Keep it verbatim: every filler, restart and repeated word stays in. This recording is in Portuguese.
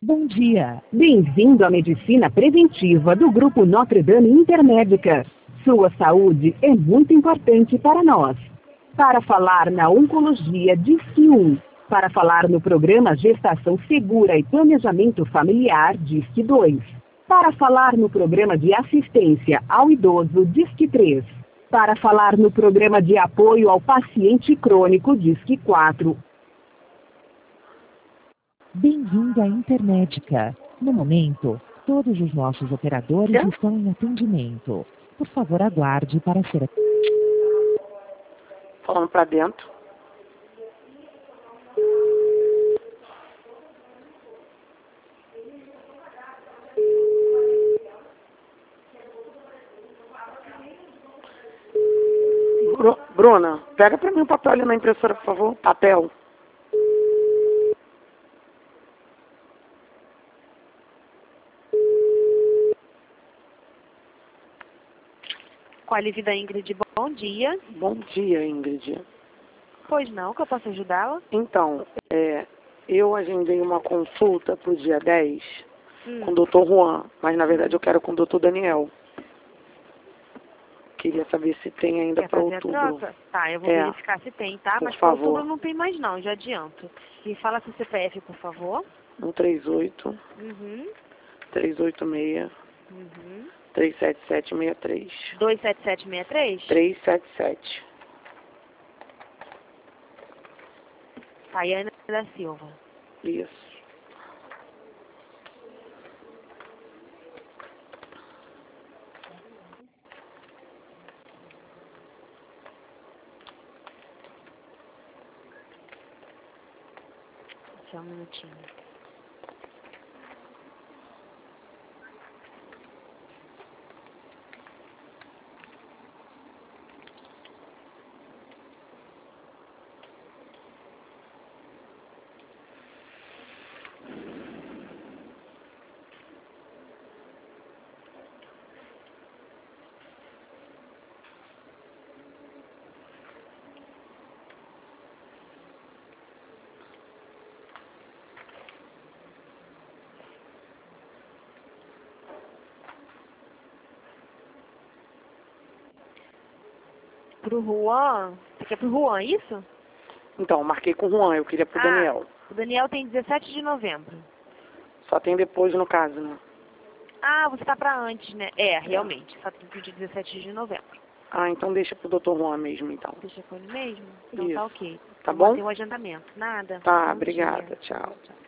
Bom dia. Bem-vindo à medicina preventiva do Grupo Notre Dame Intermédica. Sua saúde é muito importante para nós. Para falar na oncologia, disque um. Para falar no programa Gestação Segura e Planejamento Familiar, disque dois. Para falar no programa de assistência ao idoso, disque três. Para falar no programa de apoio ao paciente crônico, disque quatro. Bem-vindo à Intermédica. No momento, todos os nossos operadores Quê? estão em atendimento. Por favor, aguarde para ser... Falando pra dentro. Bru- Bruna, pega pra mim o papel ali na impressora, por favor. Papel. Quali Vida Ingrid, bom dia. Bom dia, Ingrid. Pois não, que eu posso ajudá-la? Então, é, eu agendei uma consulta pro dia dez Hum. com o doutor Juan, mas na verdade eu quero com o doutor Daniel. Queria saber se tem ainda Quer para fazer outubro. a troca? Tá, eu vou É. verificar se tem, tá? Por Mas para favor. outubro não tem mais não, já adianto. Me fala seu C P F, por favor. um três oito, Uhum. três oito seis, Uhum. três sete sete seis três. dois sete sete seis três? três sete sete. Tayane da Silva. Isso. Só um minutinho. Pro Juan, você quer pro Juan, isso? Então, marquei com o Juan, eu queria pro Ah, Daniel. o Daniel tem dezessete de novembro. Só tem depois no caso, né? Ah, você tá pra antes, né? É, realmente, só tem pro dia dezessete de novembro. Ah, então deixa pro doutor Juan mesmo, então. Deixa com ele mesmo? Então Isso. tá ok. Tá Então, bom? mantém o agendamento. Nada. Tá, Bom obrigada. dia. Tchau. Tchau.